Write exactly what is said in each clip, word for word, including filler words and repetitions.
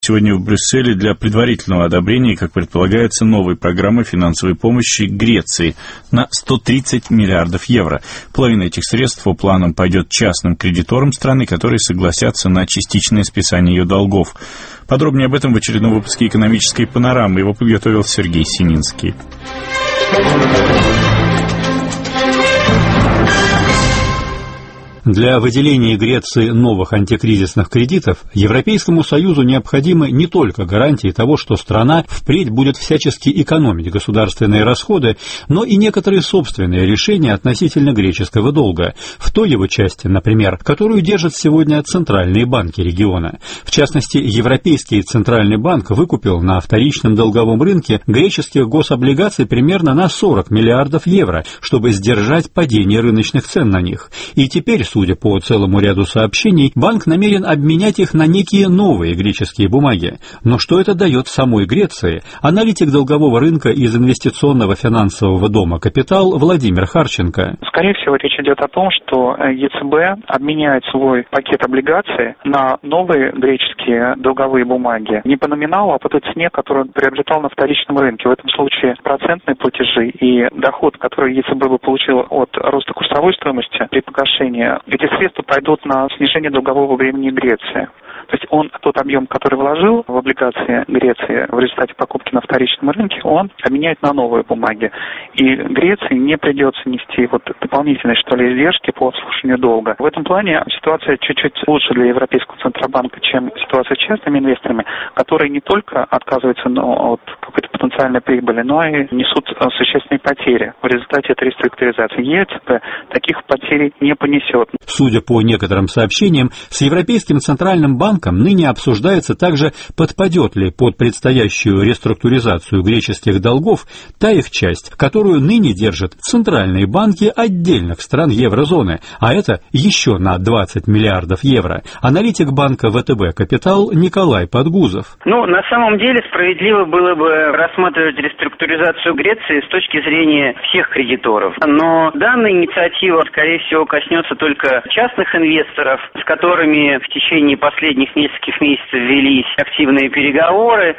сегодня в Брюсселе для предварительного одобрения, как предполагается, новой программы финансовой помощи Греции на сто тридцать миллиардов евро. Половина этих средств по планам пойдет частным кредиторам страны, которые согласятся на частичное списание ее долгов. Подробнее об этом в очередном выпуске «Экономической панорамы». Его подготовил Сергей Сининский. Для выделения Греции новых антикризисных кредитов Европейскому Союзу необходимы не только гарантии того, что страна впредь будет всячески экономить государственные расходы, но и некоторые собственные решения относительно греческого долга, в той его части, например, которую держат сегодня центральные банки региона. В частности, Европейский Центральный банк выкупил на вторичном долговом рынке греческих гособлигаций примерно на сорок миллиардов евро, чтобы сдержать падение рыночных цен на них. И теперь, судя по целому ряду сообщений, банк намерен обменять их на некие новые греческие бумаги. Но что это дает самой Греции? Аналитик долгового рынка из инвестиционного финансового дома «Капитал» Владимир Харченко. Скорее всего, речь идет о том, что ЕЦБ обменяет свой пакет облигаций на новые греческие долговые бумаги. Не по номиналу, а по той цене, которую он приобретал на вторичном рынке. В этом случае процентные платежи и доход, который ЕЦБ бы получил от роста курсовой стоимости при погашении, эти средства пойдут на снижение долгового бремени Греции. То есть он тот объем, который вложил в облигации Греции в результате покупки на вторичном рынке, он обменяет на новые бумаги. И Греции не придется нести вот дополнительные, что ли, издержки по обслуживанию долга. В этом плане ситуация чуть-чуть лучше для Европейского Центробанка, чем ситуация с частными инвесторами, которые не только отказываются ну, от какой-то потенциальной прибыли, но и несут существенные потери в результате этой реструктуризации. ЕЦБ таких потерь не понесет. Судя по некоторым сообщениям, с Европейским Центральным банком ныне обсуждается также, подпадет ли под предстоящую реструктуризацию греческих долгов та их часть, которую ныне держат центральные банки отдельных стран еврозоны, а это еще на двадцать миллиардов евро. Аналитик банка ВТБ «Капитал» Николай Подгузов. Ну, на самом деле справедливо было бы рассматривать реструктуризацию Греции с точки зрения всех кредиторов. Но данная инициатива, скорее всего, коснется только частных инвесторов, с которыми в течение последних нескольких месяцев велись активные переговоры.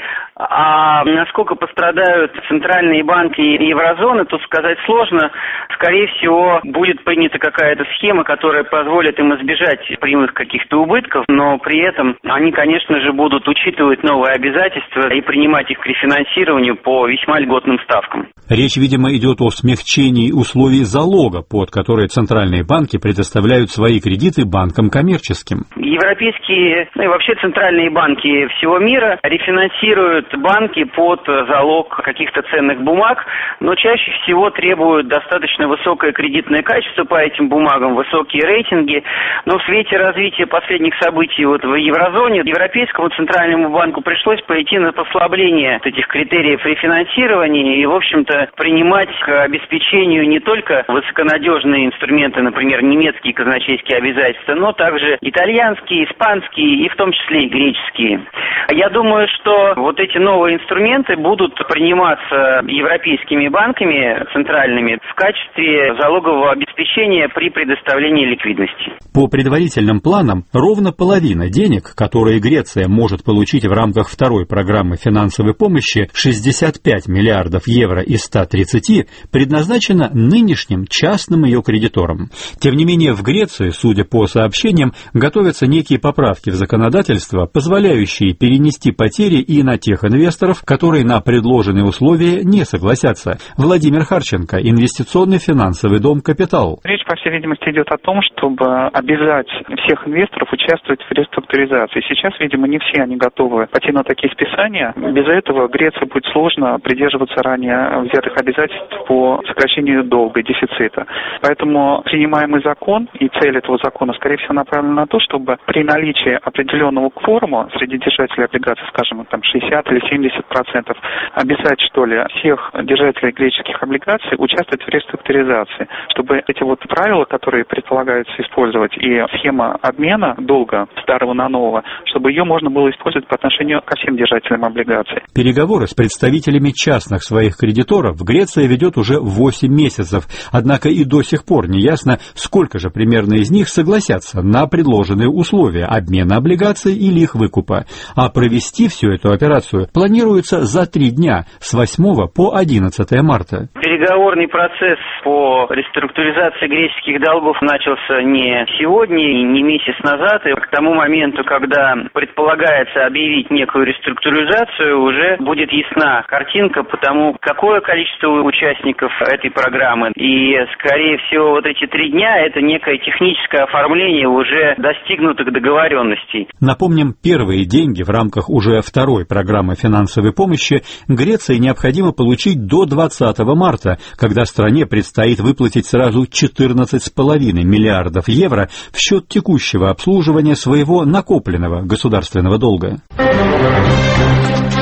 А насколько пострадают центральные банки еврозоны, тут сказать сложно. Скорее всего, будет принята какая-то схема, которая позволит им избежать прямых каких-то убытков, но при этом они, конечно же, будут учитывать новые обязательства и принимать их к рефинансированию по весьма льготным ставкам. Речь, видимо, идет о смягчении условий залога, под которые центральные банки предоставляют свои кредиты банкам коммерческим. Европейские, ну и вообще центральные банки всего мира рефинансируют банки под залог каких-то ценных бумаг, но чаще всего требуют достаточно высокое кредитное качество по этим бумагам, высокие рейтинги. Но в свете развития последних событий вот в еврозоне Европейскому центральному банку пришлось пойти на послабление этих критериев рефинансирования и, в общем-то, принимать к обеспечению не только высоконадежные инструменты, например, немецкие казначейские обязательства, но также итальянские, испанские и в том числе и греческие. Я думаю, что вот эти новые инструменты будут приниматься европейскими банками центральными в качестве залогового обеспечения при предоставлении ликвидности. По предварительным планам, ровно половина денег, которые Греция может получить в рамках второй программы финансовой помощи, шестьдесят пять миллиардов евро из ста тридцати, предназначена нынешним частным ее кредиторам. Тем не менее, в Греции, судя по сообщениям, готовятся некие поправки в законодательство, позволяющие перенести потери и на тех инвесторов, которые на предложенные условия не согласятся. Владимир Харченко, инвестиционный финансовый дом «Капитал». Речь, по всей видимости, идет о том, чтобы обязать всех инвесторов участвовать в реструктуризации. Сейчас, видимо, не все они готовы пойти на такие списания. Без этого Греции будет сложно придерживаться ранее взятых обязательств по сокращению долга и дефицита. Поэтому принимаемый закон и цель этого закона, скорее всего, направлена на то, чтобы при наличии определенного кворума среди держателей облигаций, скажем, там шестьдесят или семьдесят процентов, обязать, что ли, всех держателей греческих облигаций участвовать в реструктуризации, чтобы эти вот правила, которые предполагаются использовать, и схема обмена долга старого на нового, чтобы ее можно было использовать по отношению ко всем держателям облигаций. Переговоры с представителями частных своих кредиторов Греция ведет уже восемь месяцев, однако и до сих пор не ясно, сколько же примерно из них согласятся на предложенные условия обмена облигаций или их выкупа. А провести всю эту операцию планируется за три дня, с восьмого по одиннадцатое марта. Переговорный процесс по реструктуризации греческих долгов начался не сегодня и не месяц назад, и к тому моменту, когда предполагается объявить некую реструктуризацию, уже будет ясна картинка по тому, какое количество участников этой программы. И, скорее всего, вот эти три дня – это некое техническое оформление уже достигнутых договоренностей. Напомним, первые деньги в рамках уже второй программы финансовой помощи Греции необходимо получить до двадцатого марта, когда стране предстоит выплатить сразу четырнадцать целых пять десятых миллиардов евро в счет текущего обслуживания своего накопленного государственного долга.